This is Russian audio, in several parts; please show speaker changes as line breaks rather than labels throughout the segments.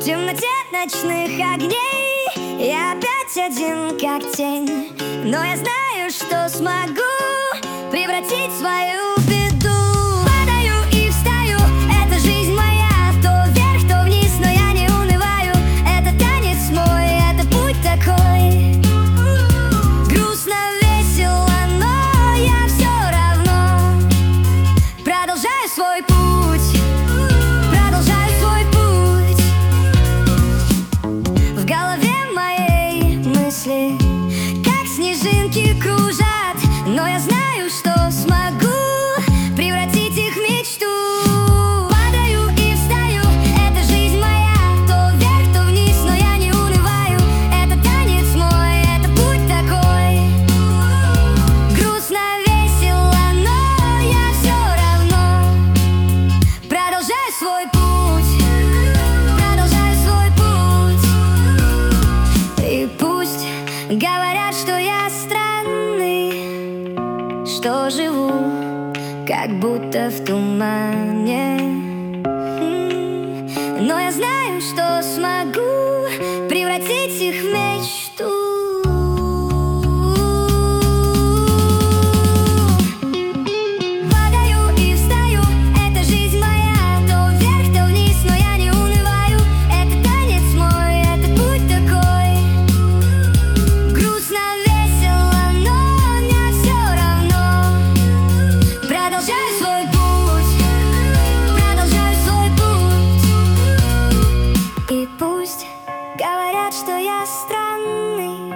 В темноте ночных огней я опять один как тень, но я знаю, что смогу превратить свою беду. Падаю и встаю, это жизнь моя, то вверх, то вниз, но я не унываю. Это танец мой, это путь такой. Грустно, весело, но я все равно продолжаю свой путь. Продолжаю свой путь. В голове моей мысли как снежинки кружат, но я знаю, что смогу превратить их в мечту. Падаю и встаю, это жизнь моя, то вверх, то вниз, но я не унываю. Это танец мой, это путь такой. Грустно, весело, но я все равно продолжаю свой путь. Продолжаю свой путь. И пусть говорят, что я странный, что живу как будто в тумане, но я знаю, что смогу превратить их в мечту. Падаю и встаю, это жизнь моя, то вверх, то вниз, но я не унываю. Это танец мой, это путь такой. Грустно, весело, но мне все равно. Продолжаю свой путь. Продолжаю свой путь. И пусть говорят, что я странный,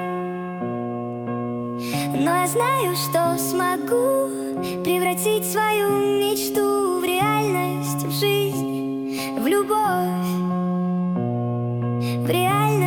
но я знаю, что смогу превратить свою мечту в реальность, в жизнь, в любовь, в реальность.